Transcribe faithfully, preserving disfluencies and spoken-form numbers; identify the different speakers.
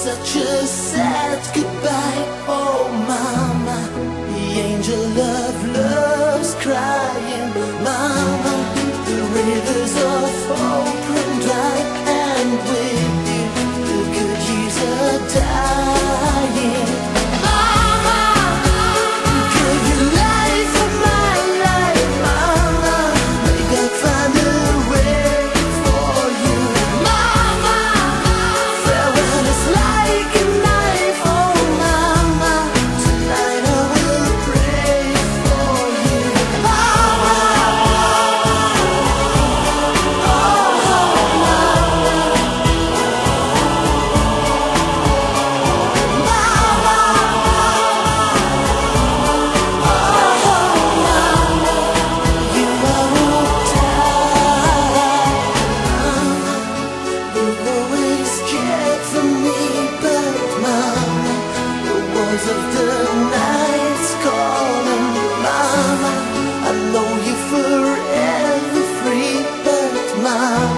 Speaker 1: such a sad goodbye. Oh mama, the angel of love's crying. Mama, the rivers of hope run dry, and with you the good years are dying. Mama, you gave your life for my life. Mama, may God find a way for you. Mama, farewell is like a knife. Oh mama, tonight I will pray for you. Mama, you won't die. You've always cared for me, but mama, the walls of the night's calling. Mama, I know you're forever free, but mama,